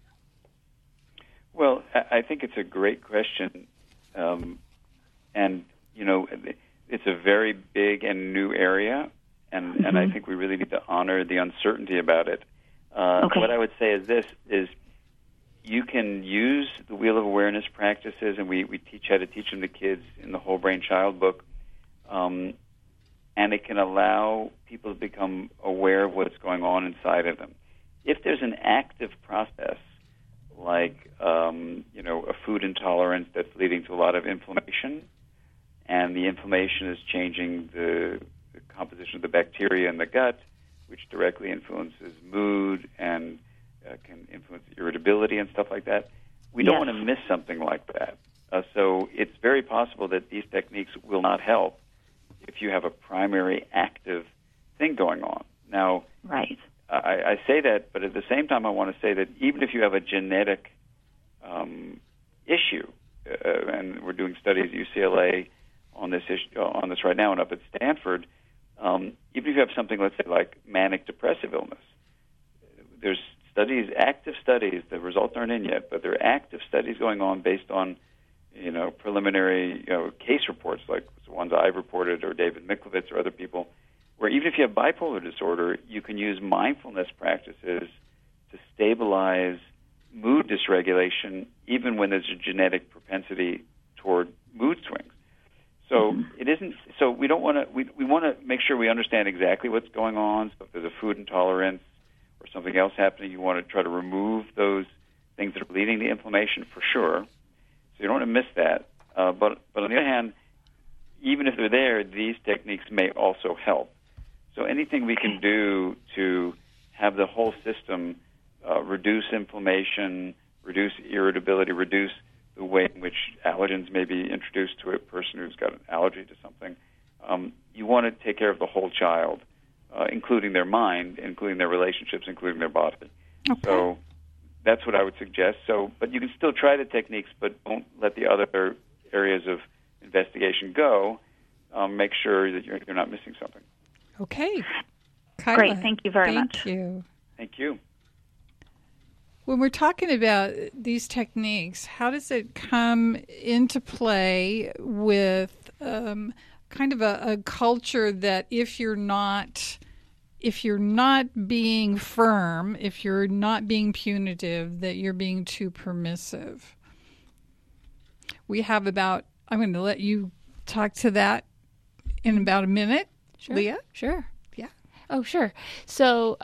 Well, I think it's a great question, and you know, it's a very big and new area, and I think we really need to honor the uncertainty about it. Okay. What I would say is this: you can use the Wheel of Awareness practices, and we teach how to teach them to kids in the Whole Brain Child book, and it can allow people to become aware of what's going on inside of them. If there's an active process, like a food intolerance that's leading to a lot of inflammation, and the inflammation is changing the composition of the bacteria in the gut, which directly influences mood and can influence irritability and stuff like that. We don't want to miss something like that. So it's very possible that these techniques will not help if you have a primary active thing going on. Now, Right. I say that, but at the same time I want to say that even if you have a genetic issue, and we're doing studies at UCLA on this issue, on this right now, and up at Stanford, even if you have something, let's say, like manic depressive illness, there's active studies, the results aren't in yet, but there are active studies going on based on, preliminary case reports like the ones I've reported or David Miklowitz or other people, where even if you have bipolar disorder, you can use mindfulness practices to stabilize mood dysregulation even when there's a genetic propensity toward mood swings. So it isn't. So we don't want to. We want to make sure we understand exactly what's going on. So if there's a food intolerance or something else happening, you want to try to remove those things that are leading to inflammation for sure. So you don't want to miss that. But on the other hand, even if they're there, these techniques may also help. So anything we can do to have the whole system reduce inflammation, reduce irritability, reduce the way in which allergens may be introduced to a person who's got an allergy to something. You want to take care of the whole child, including their mind, including their relationships, including their body. Okay. So that's what I would suggest. But you can still try the techniques, but don't let the other areas of investigation go. Make sure that you're not missing something. Okay. Kyla, Great. Thank you very much. Thank you. Thank you. When we're talking about these techniques, how does it come into play with kind of a culture that if you're not being firm, if you're not being punitive, that you're being too permissive? I'm going to let you talk to that in about a minute. Sure. Leah? Sure. Yeah. Oh, sure. So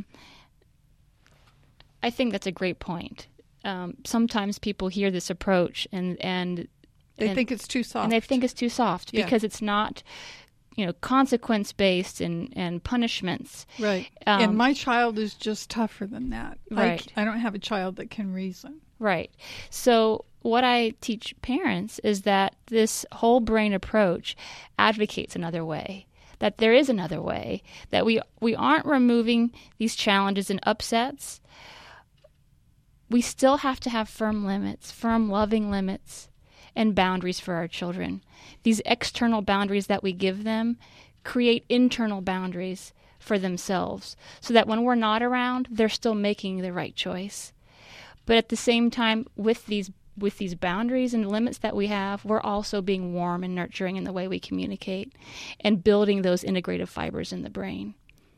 I think that's a great point. Sometimes people hear this approach and They think it's too soft. And they think it's too soft because it's not, consequence based and punishments. Right. And my child is just tougher than that. Right. I don't have a child that can reason. Right. So what I teach parents is that this whole brain approach advocates another way. That there is another way. That we aren't removing these challenges and upsets. We still have to have firm limits, firm loving limits, and boundaries for our children. These external boundaries that we give them create internal boundaries for themselves so that when we're not around, they're still making the right choice. But at the same time, with these boundaries and limits that we have, we're also being warm and nurturing in the way we communicate and building those integrative fibers in the brain.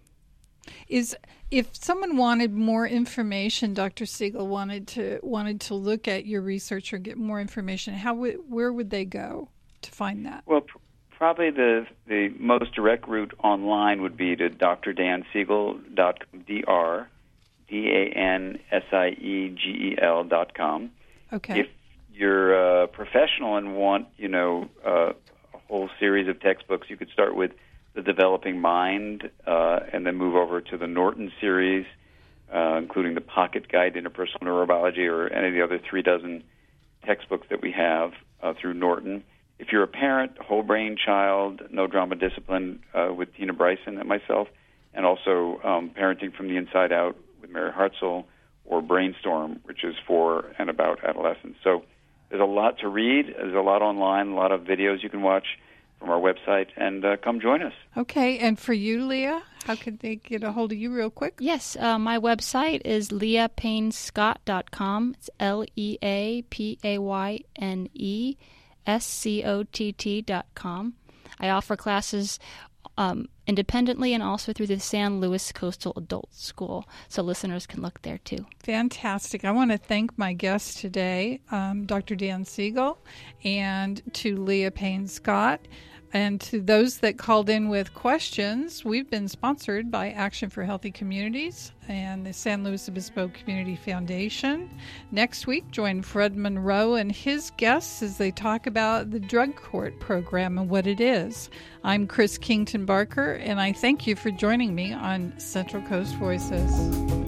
If someone wanted more information, Dr. Siegel wanted to look at your research or get more information, where would they go to find that? Well, probably the most direct route online would be to drdansiegel.com, DANSIEGEL.com. Okay. If you're a professional and want, a whole series of textbooks, you could start with The Developing Mind, and then move over to the Norton series, including the Pocket Guide to Interpersonal Neurobiology or any of the other 36 textbooks that we have through Norton. If you're a parent, Whole Brain Child, No Drama Discipline with Tina Bryson and myself, and also Parenting from the Inside Out with Mary Hartzell, or Brainstorm, which is for and about adolescents. So there's a lot to read. There's a lot online, a lot of videos you can watch from our website, and come join us. Okay, and for you, Leah, how could they get a hold of you real quick? Yes, my website is leahpaynescott.com. It's LeahPaynescott.com. I offer classes independently and also through the San Luis Coastal Adult School, so listeners can look there too. Fantastic. I want to thank my guests today, Dr. Dan Siegel, and to Leah Payne-Scott. And to those that called in with questions, we've been sponsored by Action for Healthy Communities and the San Luis Obispo Community Foundation. Next week, join Fred Monroe and his guests as they talk about the drug court program and what it is. I'm Chris Kington Barker, and I thank you for joining me on Central Coast Voices.